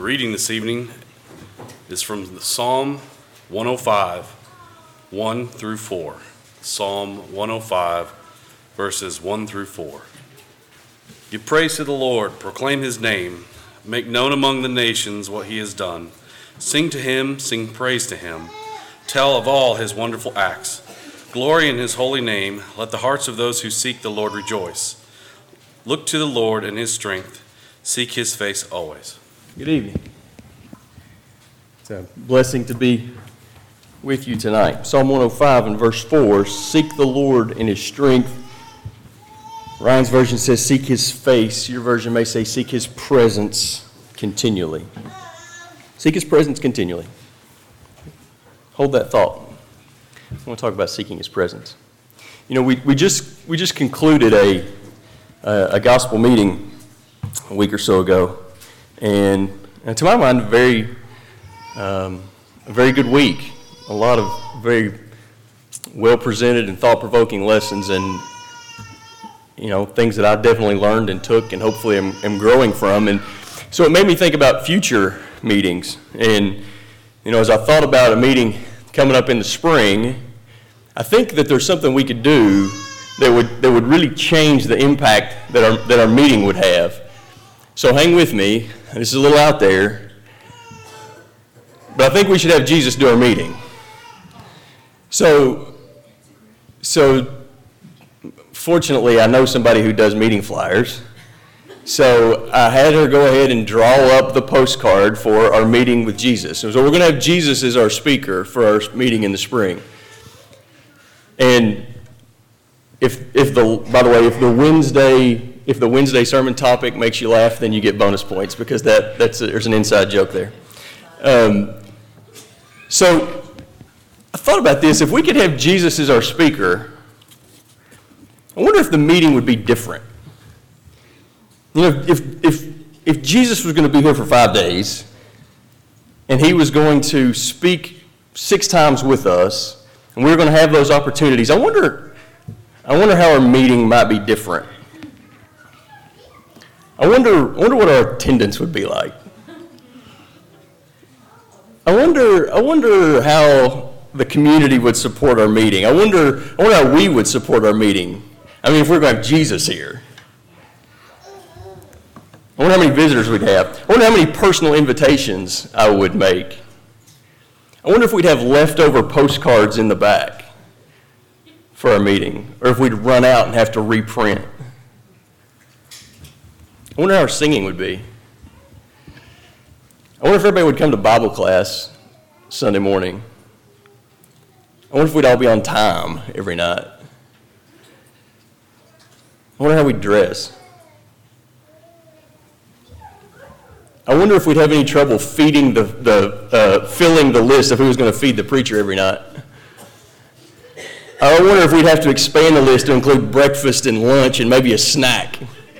Reading this evening is from Psalm 105, 1 through 4. Psalm 105, verses 1 through 4. Give praise to the Lord, proclaim his name, make known among the nations what he has done. Sing to him, sing praise to him, tell of all his wonderful acts. Glory in his holy name, let the hearts of those who seek the Lord rejoice. Look to the Lord and his strength, seek his face always. Good evening. It's a blessing to be with you tonight. Psalm 105 and verse 4, seek the Lord in his strength. Ryan's version says seek his face. Your version may say seek his presence continually. Seek his presence continually. Hold that thought. I want to talk about seeking his presence. You know, we just concluded a gospel meeting a week or so ago. And to my mind, a very good week. A lot of very well-presented and thought-provoking lessons and, things that I definitely learned and took and hopefully am growing from. And so it made me think about future meetings. And, as I thought about a meeting coming up in the spring, I think that there's something we could do that would really change the impact that our meeting would have. So hang with me. This is a little out there, but I think we should have Jesus do our meeting. So fortunately, I know somebody who does meeting flyers. So I had her go ahead and draw up the postcard for our meeting with Jesus. So we're going to have Jesus as our speaker for our meeting in the spring. And if the Wednesday sermon topic makes you laugh, then you get bonus points because there's an inside joke there. So I thought about this. If we could have Jesus as our speaker, I wonder if the meeting would be different. If Jesus was going to be here for 5 days and he was going to speak 6 times with us and we were going to have those opportunities, I wonder how our meeting might be different. I wonder what our attendance would be like. I wonder how the community would support our meeting. I wonder how we would support our meeting. I mean, if we're going to have Jesus here. I wonder how many visitors we'd have. I wonder how many personal invitations I would make. I wonder if we'd have leftover postcards in the back for our meeting, or if we'd run out and have to reprint. I wonder how our singing would be. I wonder if everybody would come to Bible class Sunday morning. I wonder if we'd all be on time every night. I wonder how we'd dress. I wonder if we'd have any trouble feeding filling the list of who was going to feed the preacher every night. I wonder if we'd have to expand the list to include breakfast and lunch and maybe a snack.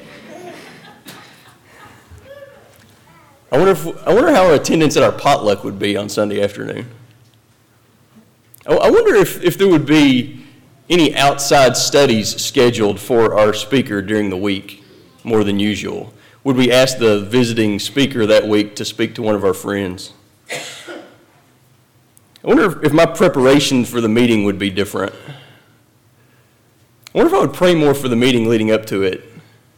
I wonder how our attendance at our potluck would be on Sunday afternoon. I wonder if there would be any outside studies scheduled for our speaker during the week more than usual. Would we ask the visiting speaker that week to speak to one of our friends? I wonder if my preparation for the meeting would be different. I wonder if I would pray more for the meeting leading up to it,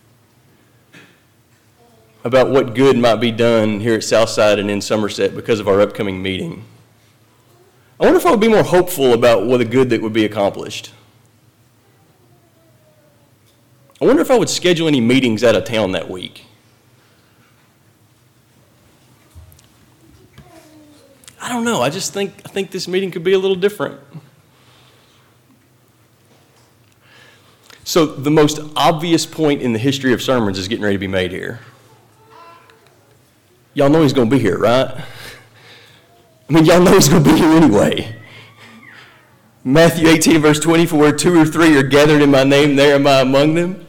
about what good might be done here at Southside and in Somerset because of our upcoming meeting. I wonder if I would be more hopeful about what the good that would be accomplished. I wonder if I would schedule any meetings out of town that week. I don't know. I think this meeting could be a little different. So the most obvious point in the history of sermons is getting ready to be made here. Y'all know he's going to be here, right? I mean, y'all know he's going to be here anyway. Matthew 18, verse 24, where 2 or 3 are gathered in my name, there am I among them.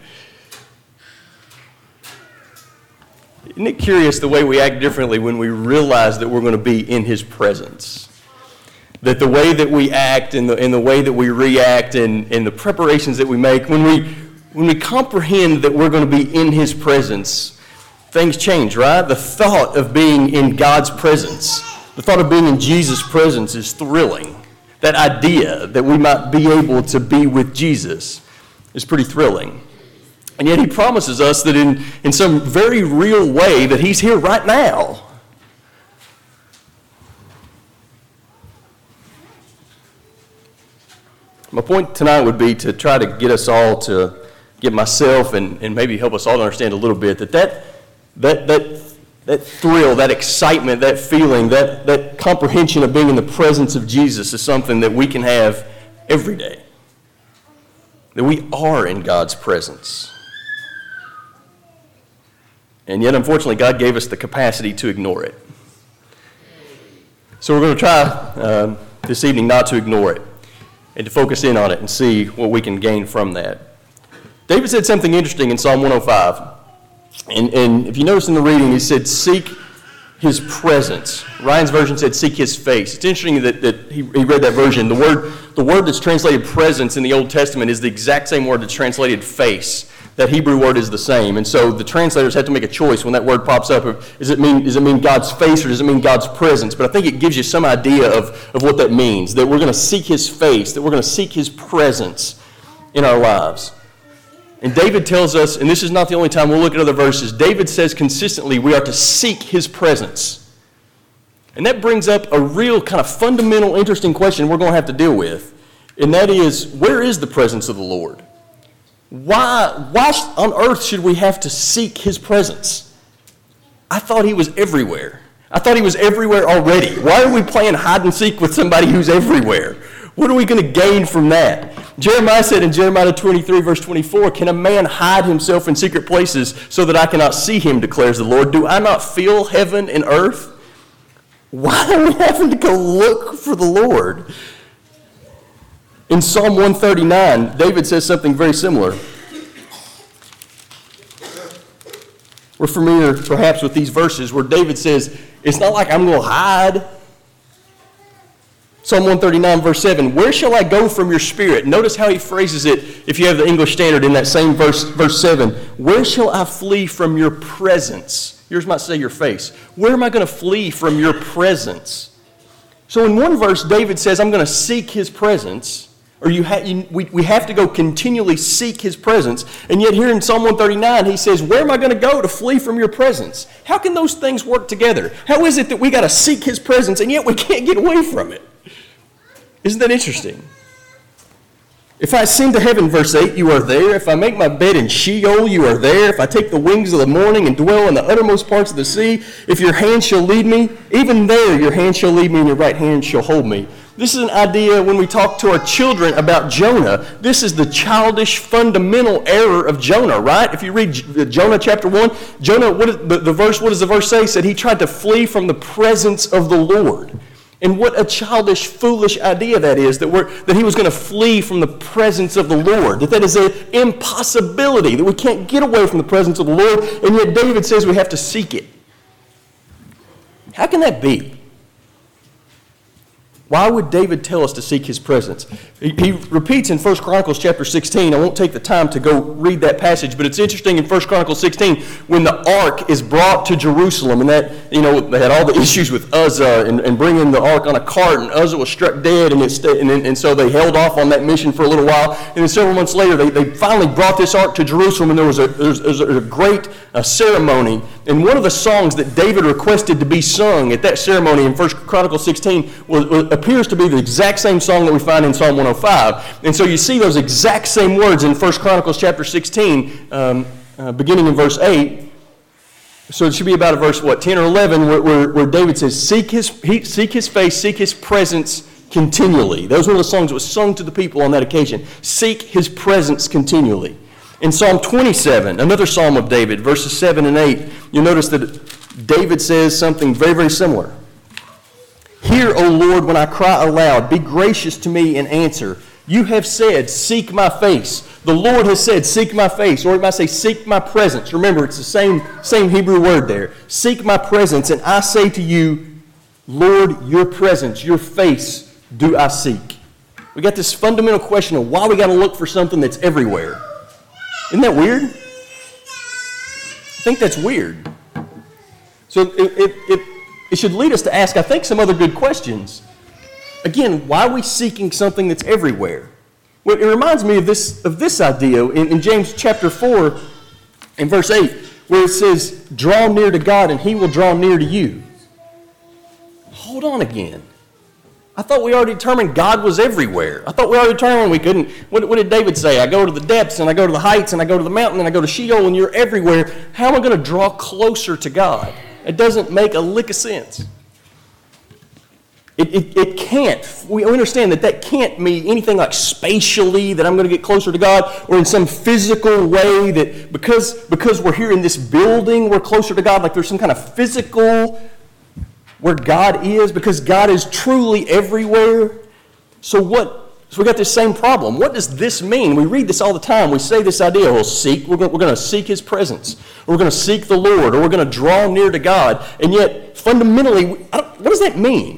Isn't it curious the way we act differently when we realize that we're going to be in his presence? That the way that we act and the way that we react and the preparations that we make, when we comprehend that we're going to be in his presence, things change, right? The thought of being in God's presence, the thought of being in Jesus' presence is thrilling. That idea that we might be able to be with Jesus is pretty thrilling. And yet he promises us that in some very real way that he's here right now. My point tonight would be to try to get us all to get myself and maybe help us all to understand a little bit that thrill, that excitement, that feeling, that comprehension of being in the presence of Jesus is something that we can have every day. That we are in God's presence. And yet, unfortunately, God gave us the capacity to ignore it. So we're going to try this evening not to ignore it and to focus in on it and see what we can gain from that. David said something interesting in Psalm 105. And if you notice in the reading, he said, seek his presence. Ryan's version said, seek his face. It's interesting that he read that version. The word that's translated presence in the Old Testament is the exact same word that's translated face. That Hebrew word is the same. And so the translators have to make a choice when that word pops up. Does it mean God's face or does it mean God's presence? But I think it gives you some idea of what that means. That we're going to seek his face. That we're going to seek his presence in our lives. And David tells us, and this is not the only time we'll look at other verses, David says consistently we are to seek his presence. And that brings up a real kind of fundamental, interesting question we're going to have to deal with. And that is, where is the presence of the Lord? Why on earth should we have to seek his presence? I thought he was everywhere. I thought he was everywhere already. Why are we playing hide and seek with somebody who's everywhere? What are we going to gain from that? Jeremiah said in Jeremiah 23, verse 24, can a man hide himself in secret places so that I cannot see him, declares the Lord? Do I not feel heaven and earth? Why are we having to go look for the Lord? In Psalm 139, David says something very similar. We're familiar perhaps with these verses where David says, it's not like I'm going to hide. Psalm 139, verse 7, where shall I go from your spirit? Notice how he phrases it, if you have the English Standard in that same verse 7. Where shall I flee from your presence? Yours might say your face. Where am I going to flee from your presence? So in one verse, David says, I'm going to seek his presence. Or we have to go continually seek his presence. And yet here in Psalm 139, he says, where am I going to go to flee from your presence? How can those things work together? How is it that we got to seek his presence and yet we can't get away from it? Isn't that interesting? If I ascend to heaven, verse 8, you are there. If I make my bed in Sheol, you are there. If I take the wings of the morning and dwell in the uttermost parts of the sea, if your hand shall lead me, even there your hand shall lead me and your right hand shall hold me. This is an idea when we talk to our children about Jonah. This is the childish fundamental error of Jonah, right? If you read Jonah chapter 1, Jonah, what does the verse say? It said he tried to flee from the presence of the Lord. And what a childish, foolish idea that is, that he was going to flee from the presence of the Lord. That is an impossibility, that we can't get away from the presence of the Lord, and yet David says we have to seek it. How can that be? Why would David tell us to seek his presence? He repeats in 1 Chronicles chapter 16. I won't take the time to go read that passage, but it's interesting in 1 Chronicles 16 when the ark is brought to Jerusalem, and that, they had all the issues with Uzzah and bringing the ark on a cart, and Uzzah was struck dead, and so they held off on that mission for a little while. And then several months later, they finally brought this ark to Jerusalem, and there was a great ceremony. And one of the songs that David requested to be sung at that ceremony in 1 Chronicles 16 appears to be the exact same song that we find in Psalm 105. And so you see those exact same words in 1 Chronicles chapter 16, beginning in verse 8. So it should be about verse 10 or 11, where David says, seek his face, seek his presence continually. That was one of the songs that was sung to the people on that occasion. Seek his presence continually. In Psalm 27, another psalm of David, verses 7 and 8, you'll notice that David says something very, very similar. Hear, O Lord, when I cry aloud. Be gracious to me and answer. You have said, seek my face. The Lord has said, seek my face. Or it might say, seek my presence. Remember, it's the same Hebrew word there. Seek my presence. And I say to you, Lord, your presence, your face do I seek. We got this fundamental question of why we got to look for something that's everywhere. Isn't that weird? I think that's weird. So it should lead us to ask, I think, some other good questions. Again, why are we seeking something that's everywhere? Well, it reminds me of this idea in James chapter 4 and verse 8, where it says, draw near to God and he will draw near to you. Hold on again. I thought we already determined God was everywhere. I thought we already determined we couldn't. What did David say? I go to the depths and I go to the heights and I go to the mountain and I go to Sheol and you're everywhere. How am I going to draw closer to God? It doesn't make a lick of sense. It can't. We understand that can't mean anything like spatially, that I'm going to get closer to God, or in some physical way that because we're here in this building, we're closer to God, like there's some kind of physical where God is, because God is truly everywhere. So we got this same problem. What does this mean? We read this all the time. We say this idea, we're going to seek his presence, or we're going to seek the Lord, or we're going to draw near to God. And yet, fundamentally, what does that mean?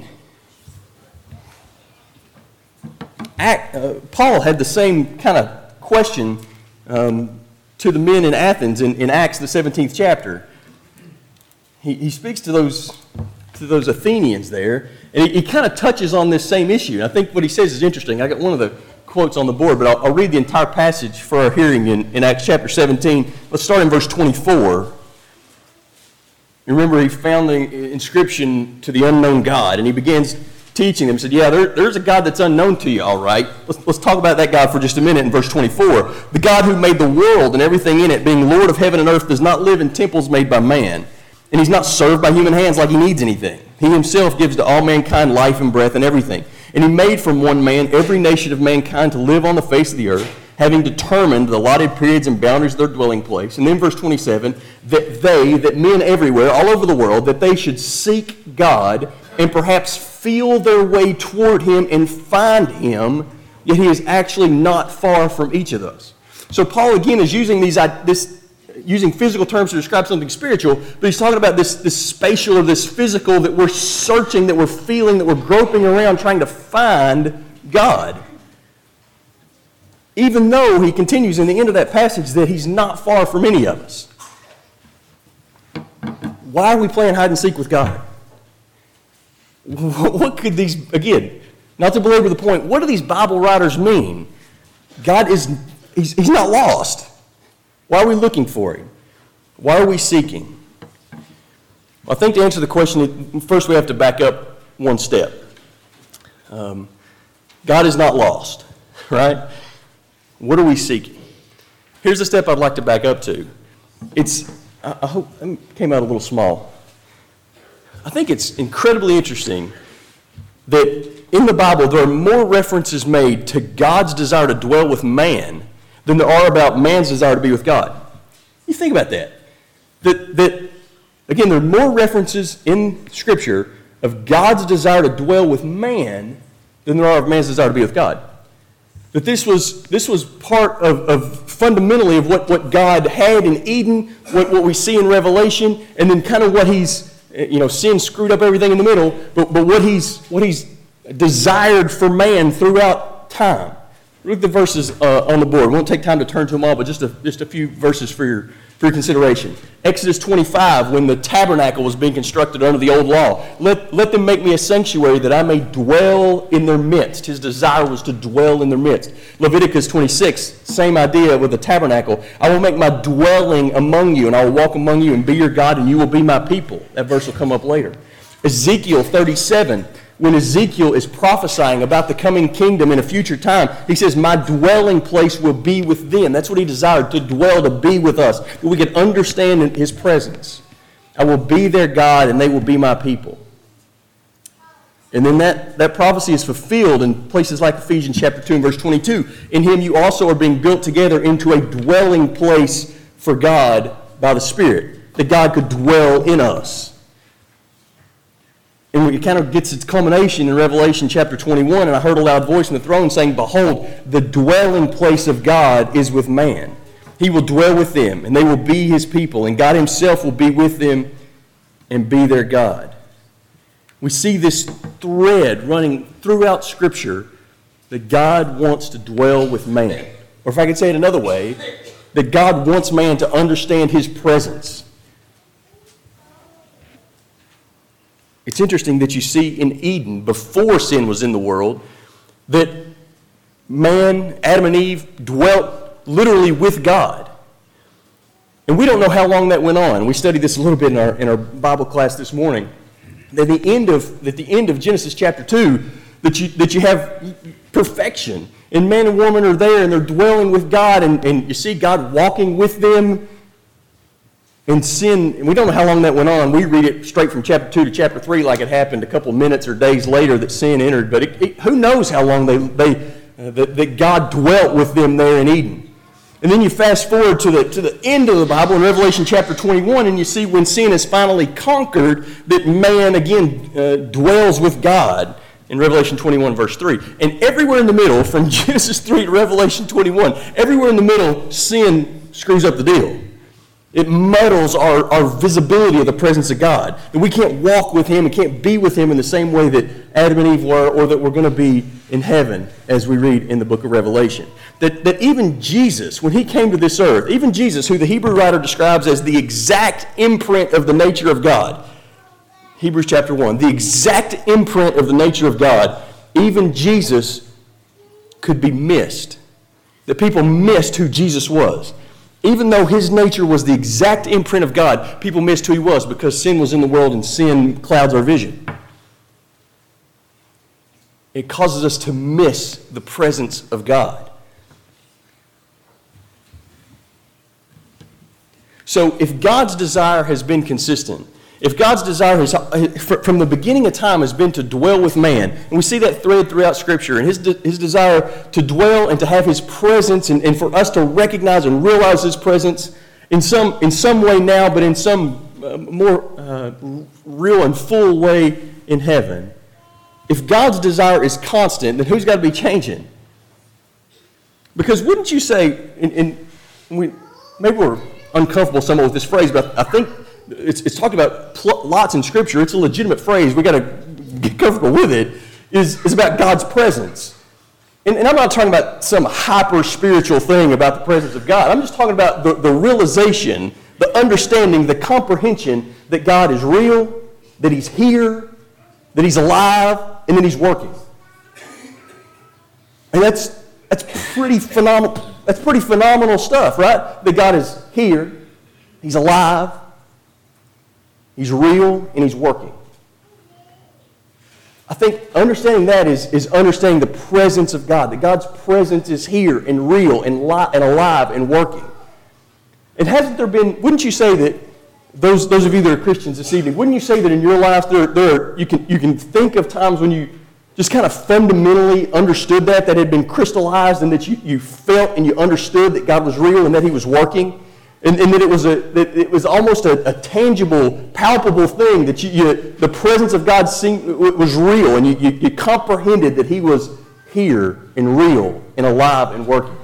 Paul had the same kind of question to the men in Athens in Acts, the 17th chapter. He speaks to those Athenians there, and he kind of touches on this same issue. And I think what he says is interesting. I got one of the quotes on the board, but I'll read the entire passage for our hearing in Acts chapter 17. Let's start in verse 24. Remember, he found the inscription to the unknown God, and he begins teaching them. He said, yeah, there's a God that's unknown to you, all right. Let's talk about that God for just a minute in verse 24. The God who made the world and everything in it, being Lord of heaven and earth, does not live in temples made by man. And he's not served by human hands like he needs anything. He himself gives to all mankind life and breath and everything. And he made from one man every nation of mankind to live on the face of the earth, having determined the allotted periods and boundaries of their dwelling place. And then verse 27, that men everywhere, all over the world, that they should seek God and perhaps feel their way toward him and find him, yet he is actually not far from each of us. So Paul, again, is using using physical terms to describe something spiritual, but he's talking about this spatial or this physical that we're searching, that we're feeling, that we're groping around trying to find God. Even though he continues in the end of that passage that he's not far from any of us. Why are we playing hide and seek with God? What could these, again, not to belabor the point, what do these Bible writers mean? God he's not lost. Why are we looking for him? Why are we seeking? Well, I think to answer the question, first we have to back up one step. God is not lost, right? What are we seeking? Here's the step I'd like to back up to. I hope it came out a little small. I think it's incredibly interesting that in the Bible there are more references made to God's desire to dwell with man than there are about man's desire to be with God. You think about that. That again, there are more references in Scripture of God's desire to dwell with man than there are of man's desire to be with God. That this was part of fundamentally of what God had in Eden, what we see in Revelation, and then kind of what he's, sin screwed up everything in the middle, but what he's desired for man throughout time. Look at the verses on the board. We won't take time to turn to them all, but just a few verses for your consideration. Exodus 25, when the tabernacle was being constructed under the old law. Let them make me a sanctuary that I may dwell in their midst. His desire was to dwell in their midst. Leviticus 26, same idea with the tabernacle. I will make my dwelling among you, and I will walk among you and be your God, and you will be my people. That verse will come up later. Ezekiel 37, when Ezekiel is prophesying about the coming kingdom in a future time, he says, my dwelling place will be with them. That's what he desired, to dwell, to be with us, that we could understand his presence. I will be their God, and they will be my people. And then that prophecy is fulfilled in places like Ephesians chapter 2 and verse 22. In him you also are being built together into a dwelling place for God by the Spirit, that God could dwell in us. And it kind of gets its culmination in Revelation chapter 21, and I heard a loud voice from the throne saying, behold, the dwelling place of God is with man. He will dwell with them, and they will be his people, and God himself will be with them and be their God. We see this thread running throughout Scripture that God wants to dwell with man. Or if I could say it another way, that God wants man to understand his presence. it's interesting that you see in Eden, before sin was in the world, that man, Adam and Eve, dwelt literally with God. And we don't know how long that went on. We studied this a little bit in our Bible class this morning. At the end of Genesis chapter 2, that you have perfection. And man and woman are there, and they're dwelling with God, and you see God walking with them. And sin, and we don't know how long that went on. We read it straight from chapter 2 to chapter 3 like it happened a couple of minutes or days later that sin entered. But who knows how long that God dwelt with them there in Eden. And then you fast forward to the end of the Bible in Revelation chapter 21, and you see when sin is finally conquered, that man again dwells with God in Revelation 21 verse 3. And everywhere in the middle, from Genesis 3 to Revelation 21, everywhere in the middle, sin screws up the deal. It muddles our visibility of the presence of God. And we can't walk with Him and can't be with Him in the same way that Adam and Eve were, or that we're going to be in heaven, as we read in the book of Revelation. That even Jesus, when He came to this earth, even Jesus, who the Hebrew writer describes as the exact imprint of the nature of God, Hebrews chapter 1, the exact imprint of the nature of God, even Jesus could be missed. That people missed who Jesus was. Even though His nature was the exact imprint of God, people missed who He was because sin was in the world and sin clouds our vision. It causes us to miss the presence of God. So if God's desire has been consistent, if God's desire from the beginning of time has been to dwell with man, and we see that thread throughout Scripture, and His desire to dwell and to have His presence, and for us to recognize and realize His presence in some way now, but in some more real and full way in heaven. If God's desire is constant, then who's got to be changing? Because wouldn't you say, maybe we're uncomfortable somewhat with this phrase, but I think it's talked about lots in Scripture. It's a legitimate phrase. We've got to get comfortable with it. Is about God's presence. And I'm not talking about some hyper-spiritual thing about the presence of God. I'm just talking about the realization, the understanding, the comprehension that God is real, that He's here, that He's alive, and that He's working. And that's pretty phenomenal. That's pretty phenomenal stuff, right? That God is here, He's alive, He's real, and He's working. I think understanding that is understanding the presence of God, that God's presence is here and real and alive and working. And hasn't there been, wouldn't you say that, those of you that are Christians this evening, wouldn't you say that in your life you can think of times when you just kind of fundamentally understood that had been crystallized, and that you felt and you understood that God was real and that He was working? And that it was almost a tangible, palpable thing, that the presence of God was real, and you comprehended that He was here and real and alive and working.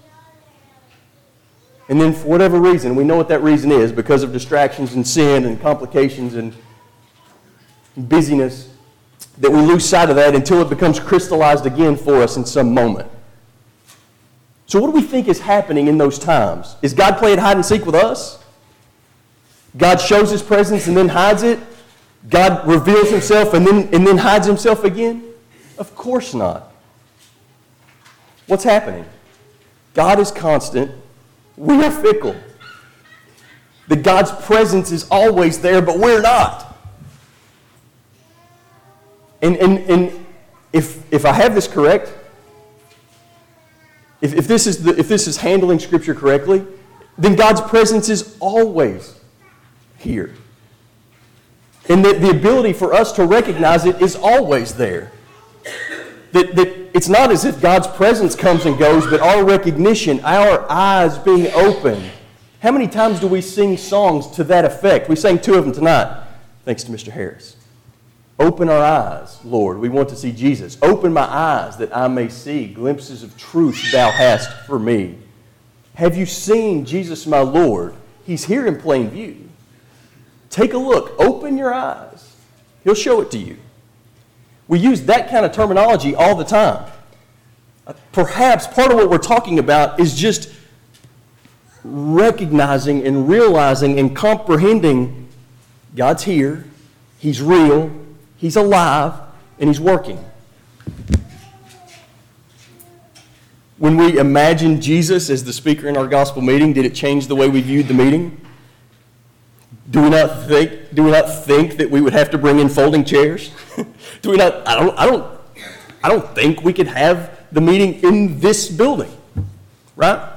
And then for whatever reason, we know what that reason is, because of distractions and sin and complications and busyness, that we lose sight of that until it becomes crystallized again for us in some moment. So what do we think is happening in those times? Is God playing hide and seek with us? God shows His presence and then hides it? God reveals Himself and then hides Himself again? Of course not. What's happening? God is constant. We are fickle. That God's presence is always there, but we're not. And if I have this correct, if this is handling Scripture correctly, then God's presence is always here. And that the ability for us to recognize it is always there. That it's not as if God's presence comes and goes, but our recognition, our eyes being open. How many times do we sing songs to that effect? We sang 2 of them tonight, thanks to Mr. Harris. Open our eyes, Lord. We want to see Jesus. Open my eyes that I may see glimpses of truth Thou hast for me. Have you seen Jesus, my Lord? He's here in plain view. Take a look. Open your eyes. He'll show it to you. We use that kind of terminology all the time. Perhaps part of what we're talking about is just recognizing and realizing and comprehending God's here. He's real. He's alive and he's working. When we imagined Jesus as the speaker in our gospel meeting, did it change the way we viewed the meeting? Do we not think that we would have to bring in folding chairs? Do we not? I don't think we could have the meeting in this building, right?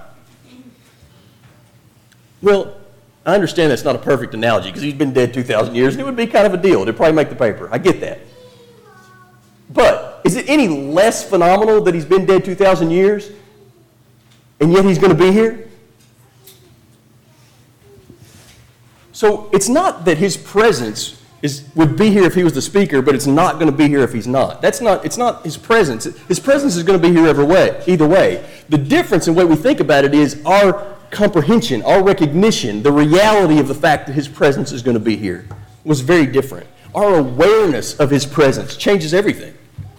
Well, I understand that's not a perfect analogy because he's been dead 2,000 years and it would be kind of a deal. It'd probably make the paper. I get that. But is it any less phenomenal that he's been dead 2,000 years and yet he's going to be here? So it's not that his presence would be here if he was the speaker, but it's not going to be here if he's not. It's not his presence. His presence is going to be here either way. The difference in the way we think about it is our comprehension, our recognition, the reality of the fact that his presence is going to be here was very different. Our awareness of his presence changes everything.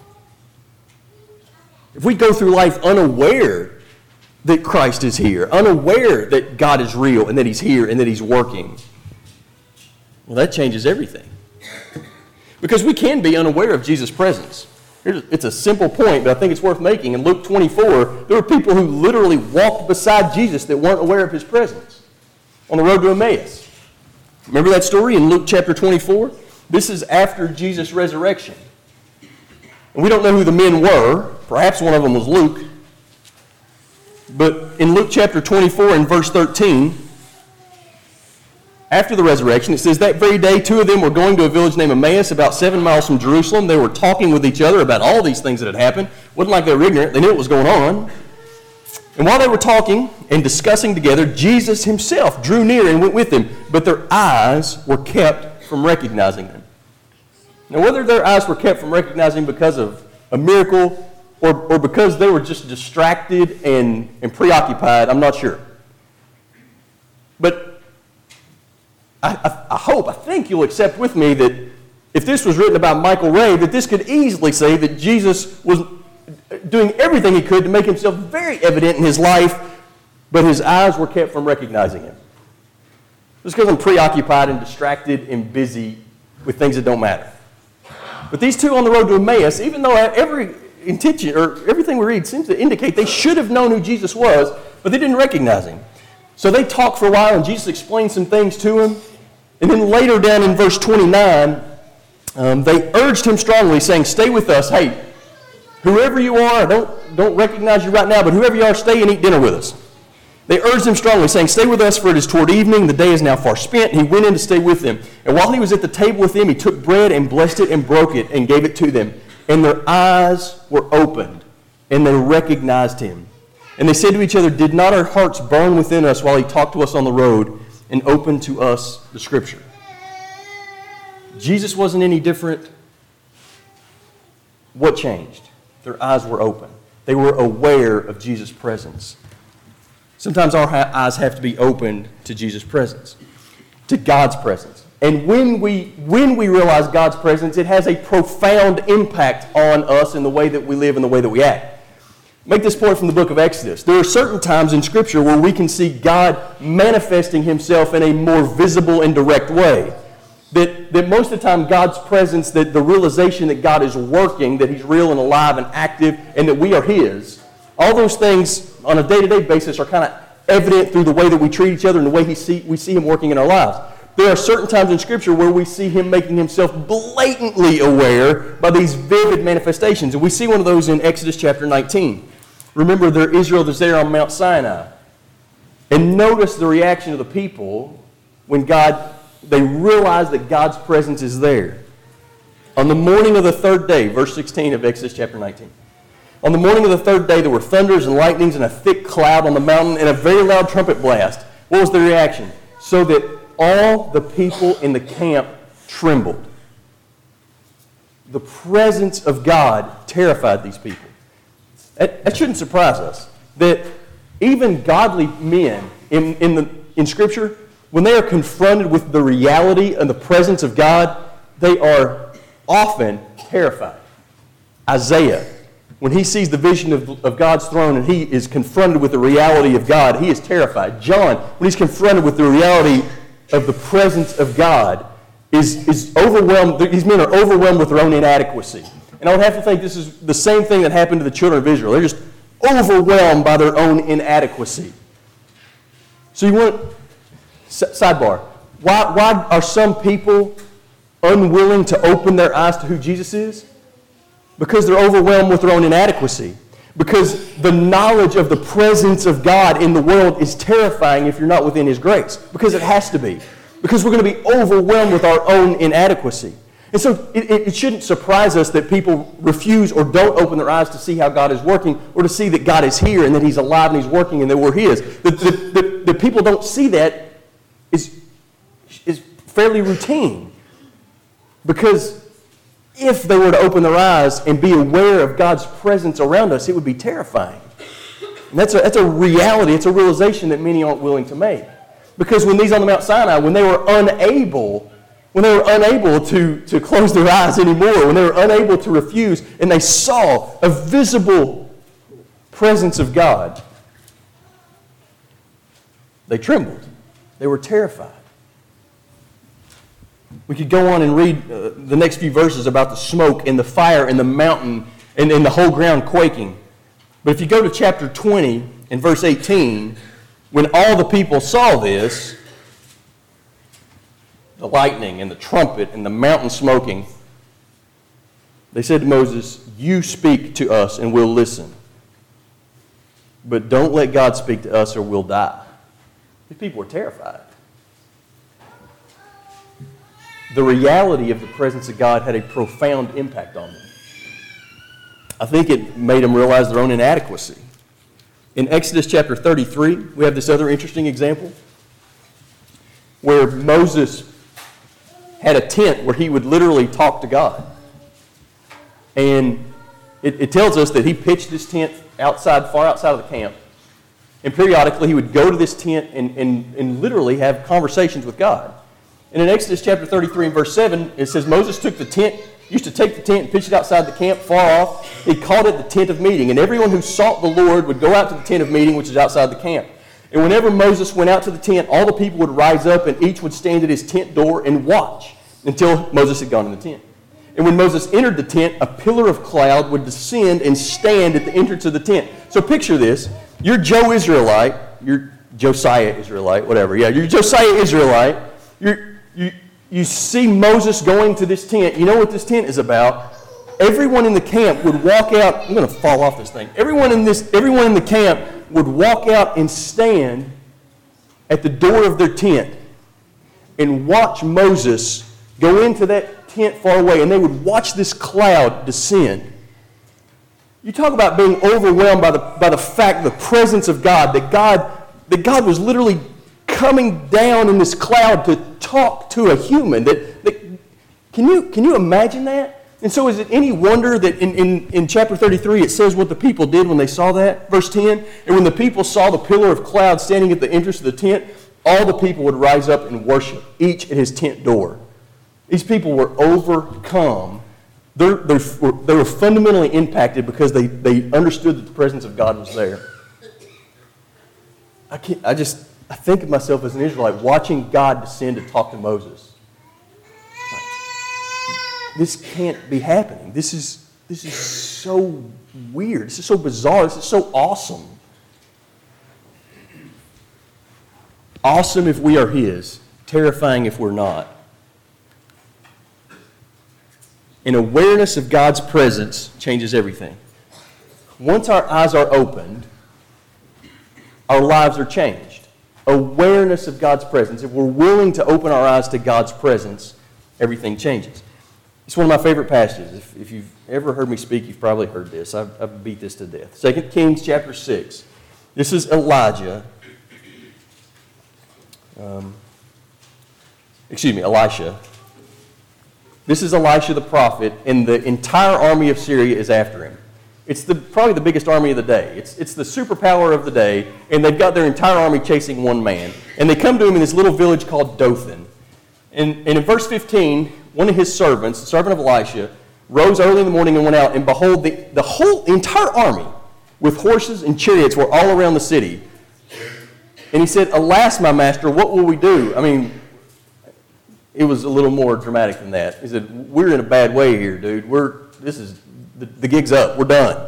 If we go through life unaware that Christ is here, unaware that God is real and that he's here and that he's working, well, that changes everything. Because we can be unaware of Jesus' presence. It's a simple point, but I think it's worth making. In Luke 24, there were people who literally walked beside Jesus that weren't aware of his presence on the road to Emmaus. Remember that story in Luke chapter 24? This is after Jesus' resurrection. And we don't know who the men were. Perhaps one of them was Luke. But in Luke chapter 24 and verse 13, after the resurrection, it says, that very day, two of them were going to a village named Emmaus, about 7 miles from Jerusalem. They were talking with each other about all these things that had happened. It wasn't like they were ignorant. They knew what was going on. And while they were talking and discussing together, Jesus himself drew near and went with them, but their eyes were kept from recognizing him. Now, whether their eyes were kept from recognizing because of a miracle or because they were just distracted and preoccupied, I'm not sure. But I think you'll accept with me that if this was written about Michael Ray, that this could easily say that Jesus was doing everything he could to make himself very evident in his life, but his eyes were kept from recognizing him. Just because I'm preoccupied and distracted and busy with things that don't matter. But these two on the road to Emmaus, even though every intention or everything we read seems to indicate they should have known who Jesus was, but they didn't recognize him. So they talked for a while, and Jesus explained some things to him. And then later down in verse 29, they urged him strongly, saying, stay with us. Hey, whoever you are, I don't recognize you right now, but whoever you are, stay and eat dinner with us. They urged him strongly, saying, stay with us, for it is toward evening. The day is now far spent. He went in to stay with them. And while he was at the table with them, he took bread and blessed it and broke it and gave it to them. And their eyes were opened, and they recognized him. And they said to each other, did not our hearts burn within us while he talked to us on the road and opened to us the Scripture? Jesus wasn't any different. What changed? Their eyes were open. They were aware of Jesus' presence. Sometimes our eyes have to be opened to Jesus' presence, to God's presence. And when we realize God's presence, it has a profound impact on us in the way that we live and the way that we act. Make this point from the book of Exodus. There are certain times in Scripture where we can see God manifesting himself in a more visible and direct way. That most of the time God's presence, that the realization that God is working, that he's real and alive and active, and that we are his, all those things on a day-to-day basis are kind of evident through the way that we treat each other and the way we see him working in our lives. There are certain times in Scripture where we see him making himself blatantly aware by these vivid manifestations. And we see one of those in Exodus chapter 19. Remember, Israel is there on Mount Sinai. And notice the reaction of the people when they realize that God's presence is there. On the morning of the third day, verse 16 of Exodus chapter 19. On the morning of the third day, there were thunders and lightnings and a thick cloud on the mountain and a very loud trumpet blast. What was the reaction? So that all the people in the camp trembled. The presence of God terrified these people. That shouldn't surprise us. That even godly men in Scripture, when they are confronted with the reality and the presence of God, they are often terrified. Isaiah, when he sees the vision of God's throne and he is confronted with the reality of God, he is terrified. John, when he's confronted with the reality of the presence of God, is overwhelmed. These men are overwhelmed with their own inadequacy. And I would have to think this is the same thing that happened to the children of Israel. They're just overwhelmed by their own inadequacy. So you want, sidebar, why are some people unwilling to open their eyes to who Jesus is? Because they're overwhelmed with their own inadequacy. Because the knowledge of the presence of God in the world is terrifying if you're not within His grace. Because it has to be. Because we're going to be overwhelmed with our own inadequacy. And so it shouldn't surprise us that people refuse or don't open their eyes to see how God is working or to see that God is here and that He's alive and He's working and that we're His. The people don't see that is fairly routine. Because if they were to open their eyes and be aware of God's presence around us, it would be terrifying. And that's a reality, it's a realization that many aren't willing to make. Because when these on the Mount Sinai, when they were unable to close their eyes anymore, when they were unable to refuse, and they saw a visible presence of God, they trembled. They were terrified. We could go on and read the next few verses about the smoke and the fire and the mountain and the whole ground quaking. But if you go to chapter 20 and verse 18, when all the people saw this, the lightning and the trumpet and the mountain smoking, they said to Moses, "You speak to us and we'll listen. But don't let God speak to us or we'll die." These people were terrified. The reality of the presence of God had a profound impact on them. I think it made them realize their own inadequacy. In Exodus chapter 33, we have this other interesting example where Moses had a tent where he would literally talk to God. And it tells us that he pitched this tent outside, far outside of the camp. And periodically he would go to this tent and literally have conversations with God. And in Exodus chapter 33 and verse 7, it says Moses used to take the tent and pitch it outside the camp far off. He called it the tent of meeting. And everyone who sought the Lord would go out to the tent of meeting, which is outside the camp. And whenever Moses went out to the tent, all the people would rise up and each would stand at his tent door and watch until Moses had gone in the tent. And when Moses entered the tent, a pillar of cloud would descend and stand at the entrance of the tent. So picture this. You're Josiah Israelite, whatever. Yeah, you're Josiah Israelite. You see Moses going to this tent. You know what this tent is about. Everyone in the camp would walk out. I'm going to fall off this thing. Everyone in the camp would walk out and stand at the door of their tent and watch Moses go into that tent far away, and they would watch this cloud descend. You talk about being overwhelmed by the fact, the presence of God, that God was literally coming down in this cloud to talk to a human. Can you imagine that? And so is it any wonder that in chapter 33 it says what the people did when they saw that? Verse 10, and when the people saw the pillar of cloud standing at the entrance of the tent, all the people would rise up and worship, each at his tent door. These people were overcome. They were fundamentally impacted because they understood that the presence of God was there. I think of myself as an Israelite watching God descend to talk to Moses. This can't be happening. This is so weird. This is so bizarre. This is so awesome. Awesome if we are His. Terrifying if we're not. An awareness of God's presence changes everything. Once our eyes are opened, our lives are changed. Awareness of God's presence. If we're willing to open our eyes to God's presence, everything changes. It's one of my favorite passages. If you've ever heard me speak, you've probably heard this. I've beat this to death. 2 Kings chapter 6. This is Elisha. This is Elisha the prophet, and the entire army of Syria is after him. It's probably the biggest army of the day. It's the superpower of the day, and they've got their entire army chasing one man. And they come to him in this little village called Dothan. And in verse 15, one of his servants, the servant of Elisha, rose early in the morning and went out, and behold, the entire army with horses and chariots were all around the city. And he said, "Alas, my master, what will we do?" I mean, it was a little more dramatic than that. He said, we're in a bad way here, dude. The gig's up. We're done.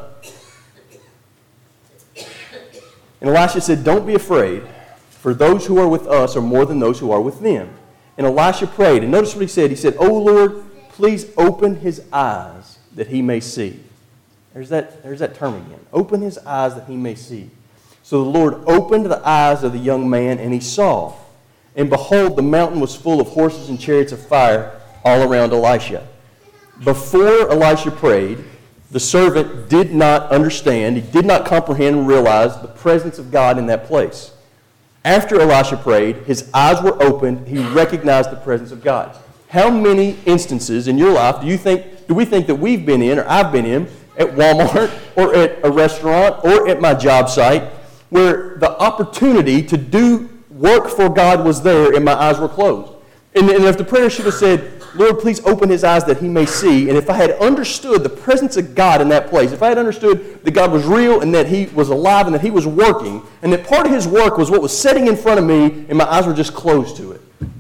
And Elisha said, don't be afraid, for those who are with us are more than those who are with them. And Elisha prayed, and notice what he said. He said, O Lord, please open his eyes that he may see. There's that term again. Open his eyes that he may see. So the Lord opened the eyes of the young man, and he saw. And behold, the mountain was full of horses and chariots of fire all around Elisha. Before Elisha prayed, the servant did not understand, he did not comprehend and realize the presence of God in that place. After Elisha prayed, his eyes were opened, he recognized the presence of God. How many instances in your life do we think that we've been in, or I've been in, at Walmart, or at a restaurant, or at my job site, where the opportunity to do work for God was there and my eyes were closed? And if the prayer should have said, Lord, please open his eyes that he may see, and if I had understood the presence of God in that place, if I had understood that God was real and that he was alive and that he was working, and that part of his work was what was sitting in front of me and my eyes were just closed to it,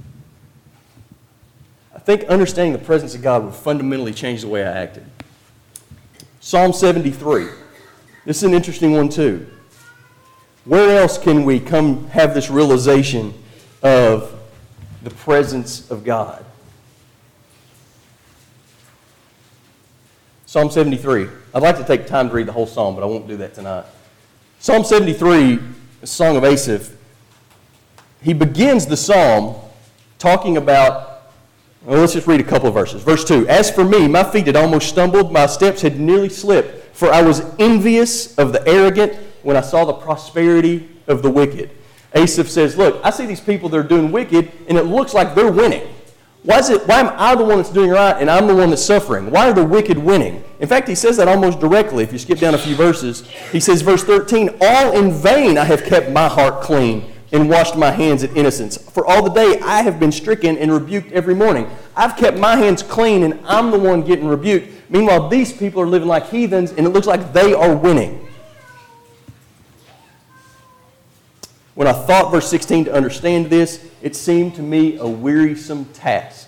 I think understanding the presence of God would fundamentally change the way I acted. Psalm 73. This is an interesting one too. Where else can we come have this realization of the presence of God? Psalm 73. I'd like to take time to read the whole psalm, but I won't do that tonight. Psalm 73, the Song of Asaph, he begins the psalm talking about, well, let's just read a couple of verses. Verse 2, As for me, my feet had almost stumbled, my steps had nearly slipped, for I was envious of the arrogant when I saw the prosperity of the wicked. Asaph says, look, I see these people that are doing wicked, and it looks like they're winning. Why am I the one that's doing right and I'm the one that's suffering? Why are the wicked winning? In fact, he says that almost directly. If you skip down a few verses, he says, verse 13, All in vain I have kept my heart clean and washed my hands in innocence. For all the day I have been stricken and rebuked every morning. I've kept my hands clean and I'm the one getting rebuked. Meanwhile, these people are living like heathens and it looks like they are winning. When I thought, verse 16, to understand this, it seemed to me a wearisome task.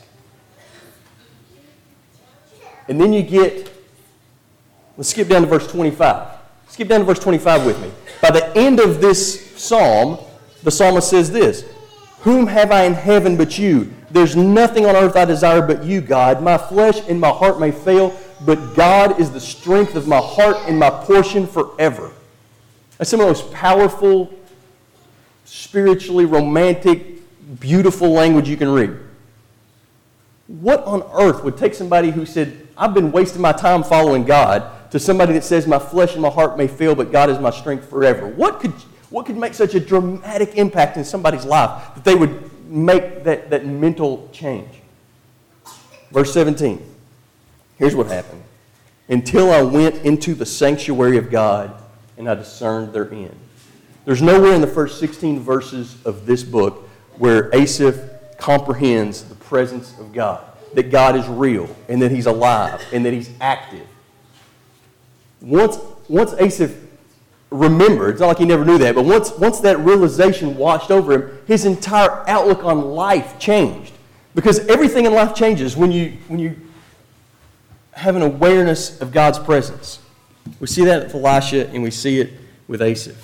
And then you get, let's skip down to verse 25. Skip down to verse 25 with me. By the end of this psalm, the psalmist says this, Whom have I in heaven but you? There's nothing on earth I desire but you, God. My flesh and my heart may fail, but God is the strength of my heart and my portion forever. That's some of the most powerful, spiritually romantic, beautiful language you can read. What on earth would take somebody who said, I've been wasting my time following God, to somebody that says, my flesh and my heart may fail, but God is my strength forever? What could make such a dramatic impact in somebody's life that they would make that mental change? Verse 17. Here's what happened. Until I went into the sanctuary of God and I discerned their end. There's nowhere in the first 16 verses of this book where Asaph comprehends the presence of God, that God is real and that he's alive and that he's active. Once Asaph remembered, it's not like he never knew that, but once that realization washed over him, his entire outlook on life changed. Because everything in life changes when you have an awareness of God's presence. We see that with Elisha and we see it with Asaph.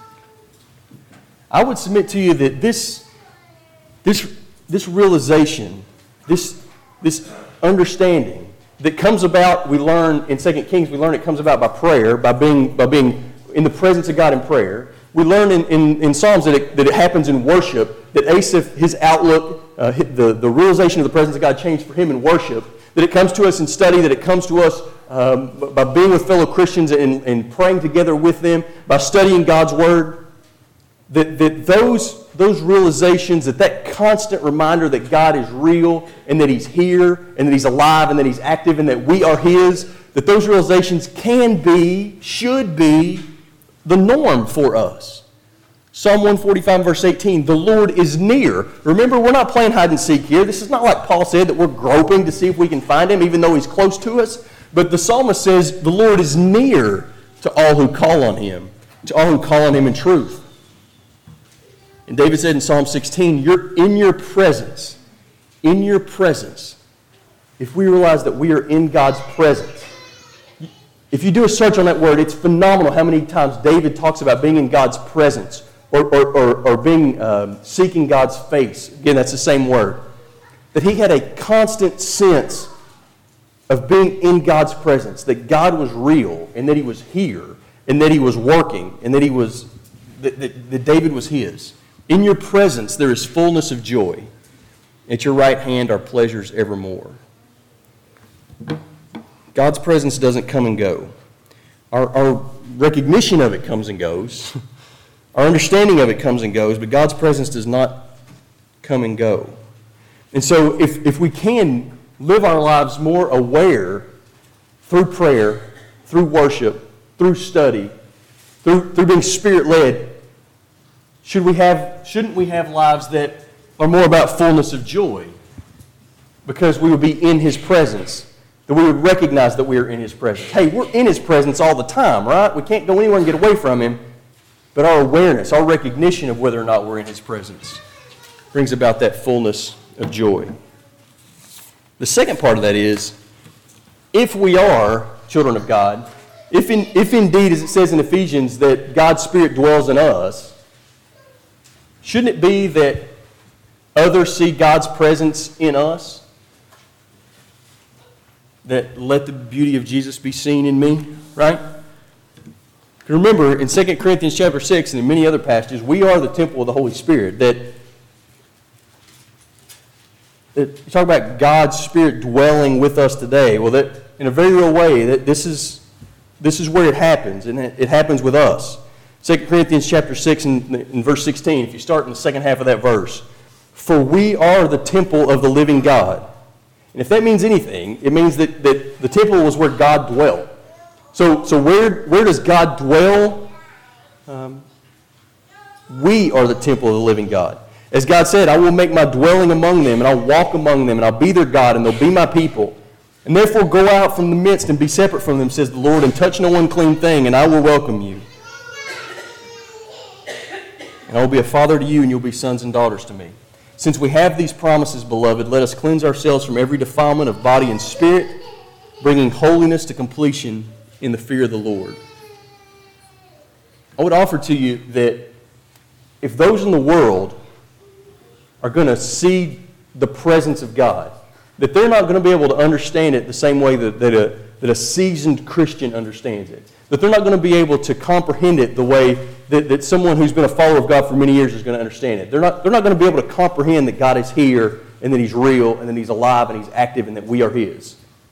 I would submit to you that this realization, this understanding that comes about, we learn in 2 Kings, we learn it comes about by prayer, by being in the presence of God in prayer. We learn in Psalms that it happens in worship, that Asaph, his outlook, the realization of the presence of God changed for him in worship, that it comes to us in study, that it comes to us by being with fellow Christians and praying together with them, by studying God's Word. That those realizations, that constant reminder that God is real and that he's here and that he's alive and that he's active and that we are his, that those realizations should be the norm for us. Psalm 145 verse 18, the Lord is near. Remember, we're not playing hide and seek here. This is not like Paul said that we're groping to see if we can find him even though he's close to us. But the psalmist says the Lord is near to all who call on him, to all who call on him in truth. And David said in Psalm 16, you're in your presence in your presence, if we realize that we are in God's presence, if you do a search on that word, it's phenomenal how many times David talks about being in God's presence or being seeking God's face. Again, that's the same word. That he had a constant sense of being in God's presence, that God was real and that he was here and that he was working and that he was that David was his. In your presence there is fullness of joy. At your right hand are pleasures evermore. God's presence doesn't come and go. Our recognition of it comes and goes. Our understanding of it comes and goes, but God's presence does not come and go. And so if we can live our lives more aware through prayer, through worship, through study, through being Spirit-led, shouldn't we have lives that are more about fullness of joy? Because we would be in His presence, that we would recognize that we are in His presence. Hey, we're in His presence all the time, right? We can't go anywhere and get away from Him. But our awareness, our recognition of whether or not we're in His presence brings about that fullness of joy. The second part of that is, if we are children of God, if indeed, as it says in Ephesians, that God's Spirit dwells in us, shouldn't it be that others see God's presence in us? That let the beauty of Jesus be seen in me, right? Remember, in 2 Corinthians chapter 6 and in many other passages, we are the temple of the Holy Spirit. That you talk about God's Spirit dwelling with us today. Well, that in a very real way, that this is where it happens, and it happens with us. 2 Corinthians chapter 6 and verse 16, if you start in the second half of that verse, for we are the temple of the living God. And if that means anything, it means that the temple was where God dwelt. So where does God dwell? We are the temple of the living God. As God said, I will make my dwelling among them, and I'll walk among them, and I'll be their God, and they'll be my people. And therefore go out from the midst and be separate from them, says the Lord, and touch no unclean thing, and I will welcome you. And I will be a father to you, and you'll be sons and daughters to me. Since we have these promises, beloved, let us cleanse ourselves from every defilement of body and spirit, bringing holiness to completion in the fear of the Lord. I would offer to you that if those in the world are going to see the presence of God, that they're not going to be able to understand it the same way that a seasoned Christian understands it. That they're not going to be able to comprehend it the way that someone who's been a follower of God for many years is going to understand it. They're not going to be able to comprehend that God is here and that He's real and that He's alive and He's active and that we are His.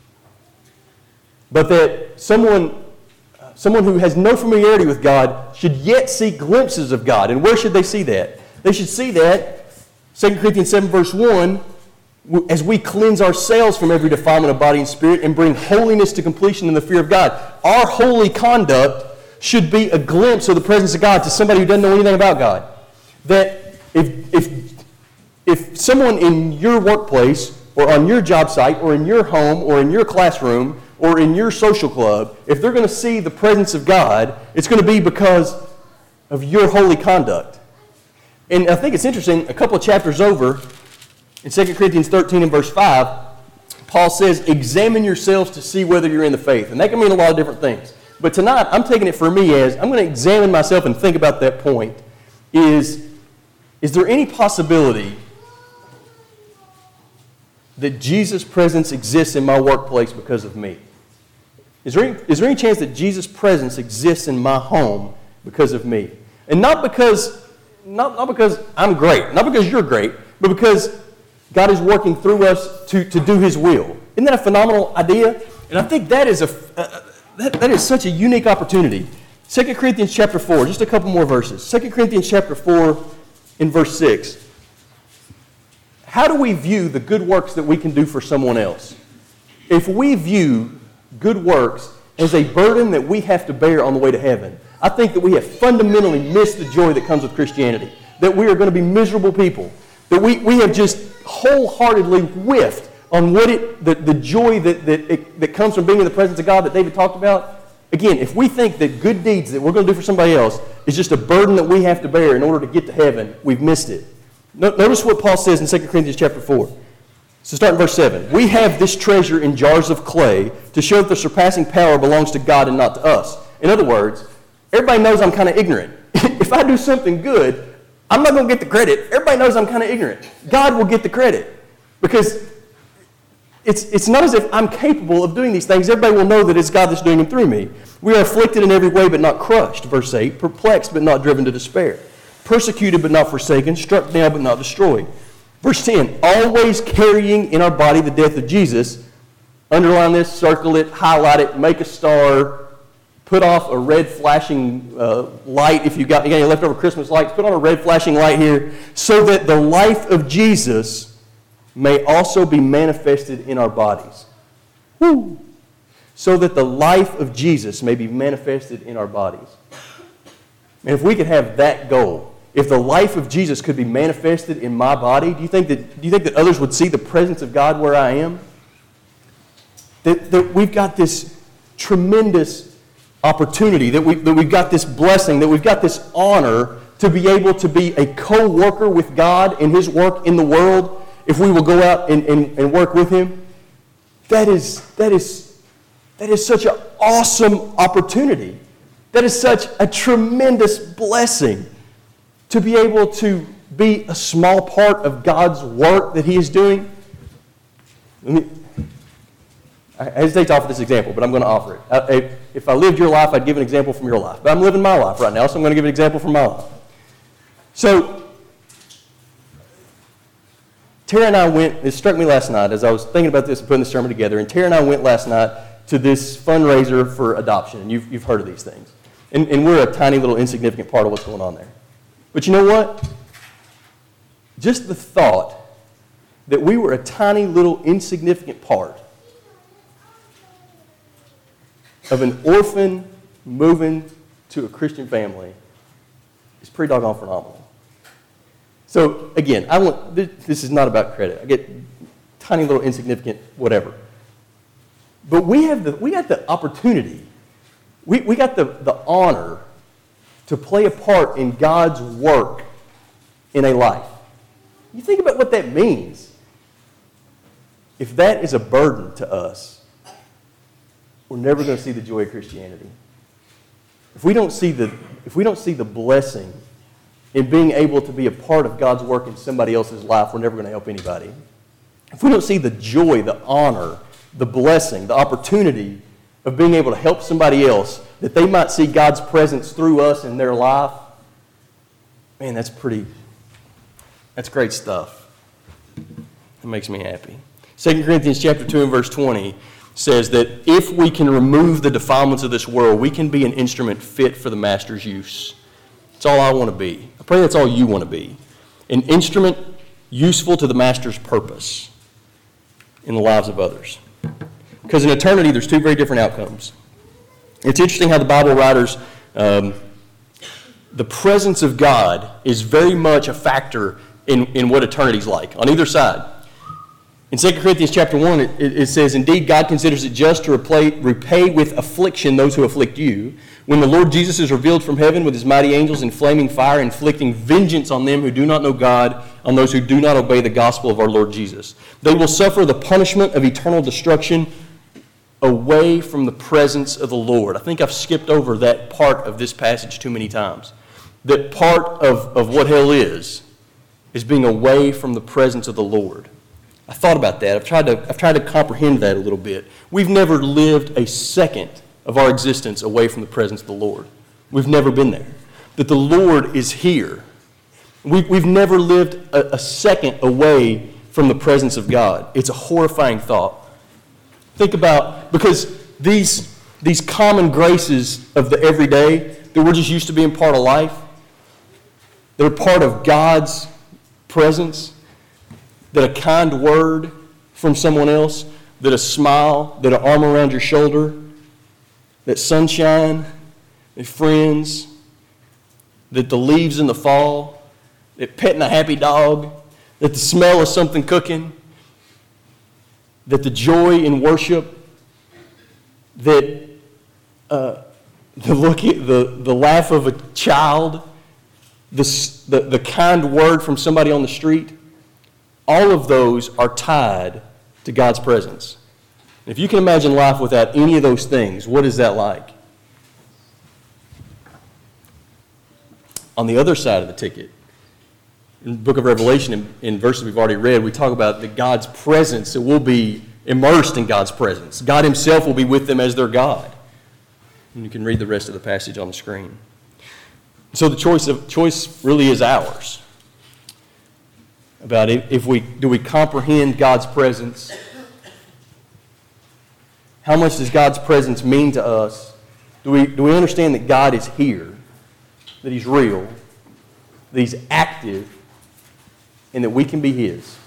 But that someone who has no familiarity with God should yet see glimpses of God. And where should they see that? They should see that, 2 Corinthians 7 verse 1, as we cleanse ourselves from every defilement of body and spirit and bring holiness to completion in the fear of God. Our holy conduct should be a glimpse of the presence of God to somebody who doesn't know anything about God. That if someone in your workplace or on your job site or in your home or in your classroom or in your social club, if they're going to see the presence of God, it's going to be because of your holy conduct. And I think it's interesting, a couple of chapters over, in 2 Corinthians 13 and verse 5, Paul says, examine yourselves to see whether you're in the faith. And that can mean a lot of different things. But tonight, I'm taking it for me as, I'm going to examine myself and think about that point. Is there any possibility that Jesus' presence exists in my workplace because of me? Is there any chance that Jesus' presence exists in my home because of me? And not because I'm great, not because you're great, but because God is working through us to do His will. Isn't that a phenomenal idea? And I think that is that is such a unique opportunity. 2 Corinthians chapter 4, just a couple more verses. 2 Corinthians chapter 4 in verse 6. How do we view the good works that we can do for someone else? If we view good works as a burden that we have to bear on the way to heaven, I think that we have fundamentally missed the joy that comes with Christianity. That we are going to be miserable people. That we have just wholeheartedly whiffed on the joy that comes from being in the presence of God that David talked about. Again, if we think that good deeds that we're going to do for somebody else is just a burden that we have to bear in order to get to heaven, we've missed it. Notice what Paul says in 2 Corinthians chapter 4. So start in verse 7. We have this treasure in jars of clay to show that the surpassing power belongs to God and not to us. In other words, everybody knows I'm kind of ignorant. If I do something good, I'm not going to get the credit. Everybody knows I'm kind of ignorant. God will get the credit. Because it's not as if I'm capable of doing these things. Everybody will know that it's God that's doing them through me. We are afflicted in every way but not crushed. Verse 8. Perplexed but not driven to despair. Persecuted but not forsaken. Struck down but not destroyed. Verse 10. Always carrying in our body the death of Jesus. Underline this, circle it, highlight it, make a star. Put off a red flashing light. If you got any leftover Christmas lights, put on a red flashing light here, so that the life of Jesus may also be manifested in our bodies. Woo! So that the life of Jesus may be manifested in our bodies. And if we could have that goal, if the life of Jesus could be manifested in my body, do you think that others would see the presence of God where I am? That we've got this tremendous opportunity, that we've got this blessing, that we've got this honor to be able to be a co-worker with God in His work in the world, if we will go out and work with Him. That is such an awesome opportunity. That is such a tremendous blessing to be able to be a small part of God's work that He is doing. I hesitate to offer this example, but I'm going to offer it. If I lived your life, I'd give an example from your life. But I'm living my life right now, so I'm going to give an example from my life. So, Tara and I went, it struck me last night as I was thinking about this and putting the sermon together, and Tara and I went last night to this fundraiser for adoption, and you've heard of these things. And we're a tiny little insignificant part of what's going on there. But you know what? Just the thought that we were a tiny little insignificant part of an orphan moving to a Christian family is pretty doggone phenomenal. So again, this is not about credit. I get tiny little insignificant whatever. But we got the opportunity, we got the honor to play a part in God's work in a life. You think about what that means. If that is a burden to us, we're never going to see the joy of Christianity. If we don't see the blessing in being able to be a part of God's work in somebody else's life, we're never going to help anybody. If we don't see the joy, the honor, the blessing, the opportunity of being able to help somebody else, that they might see God's presence through us in their life, man, that's great stuff. It makes me happy. 2 Corinthians chapter 2 and verse 20 says that if we can remove the defilements of this world, we can be an instrument fit for the Master's use. That's all I want to be. I pray that's all you want to be. An instrument useful to the Master's purpose in the lives of others. Because in eternity, there's two very different outcomes. It's interesting how the Bible writers, the presence of God is very much a factor in what eternity's like, on either side. In 2 Corinthians chapter 1, it says, Indeed, God considers it just to repay with affliction those who afflict you, when the Lord Jesus is revealed from heaven with His mighty angels in flaming fire, inflicting vengeance on them who do not know God, on those who do not obey the gospel of our Lord Jesus. They will suffer the punishment of eternal destruction away from the presence of the Lord. I think I've skipped over that part of this passage too many times. That part of what hell is being away from the presence of the Lord. I thought about that. I've tried to comprehend that a little bit. We've never lived a second of our existence away from the presence of the Lord. We've never been there. That the Lord is here. We've never lived a second away from the presence of God. It's a horrifying thought. Think about, because these common graces of the everyday that we're just used to being part of life, they're part of God's presence, that a kind word from someone else, that a smile, that an arm around your shoulder, that sunshine, that friends, that the leaves in the fall, that petting a happy dog, that the smell of something cooking, that the joy in worship, that the laugh of a child, the kind word from somebody on the street, all of those are tied to God's presence. And if you can imagine life without any of those things, what is that like? On the other side of the ticket, in the book of Revelation, in verses we've already read, we talk about that God's presence, that we'll be immersed in God's presence. God himself will be with them as their God. And you can read the rest of the passage on the screen. So the choice really is ours. About do we comprehend God's presence? How much does God's presence mean to us? Do we understand that God is here, that he's real, that he's active, and that we can be his?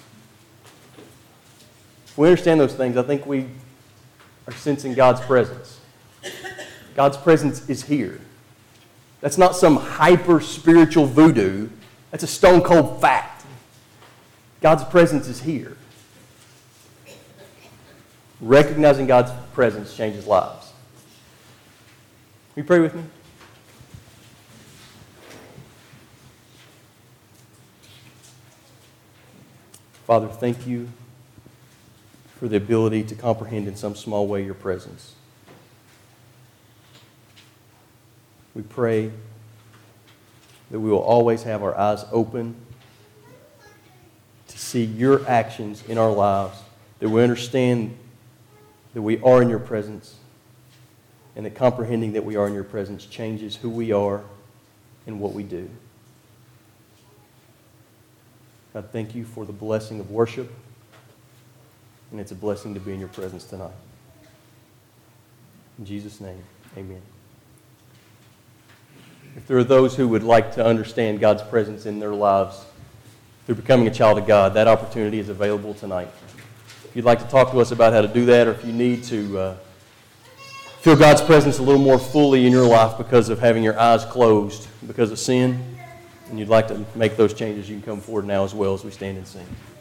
If we understand those things, I think we are sensing God's presence. God's presence is here. That's not some hyper-spiritual voodoo. That's a stone-cold fact. God's presence is here. Recognizing God's presence changes lives. Will you pray with me? Father, thank you for the ability to comprehend in some small way your presence. We pray that we will always have our eyes open to see your actions in our lives, that we understand that we are in your presence, and that comprehending that we are in your presence changes who we are and what we do. God, thank you for the blessing of worship, and it's a blessing to be in your presence tonight. In Jesus' name, amen. If there are those who would like to understand God's presence in their lives through becoming a child of God, that opportunity is available tonight. If you'd like to talk to us about how to do that, or if you need to feel God's presence a little more fully in your life because of having your eyes closed because of sin, and you'd like to make those changes, you can come forward now as well as we stand and sing.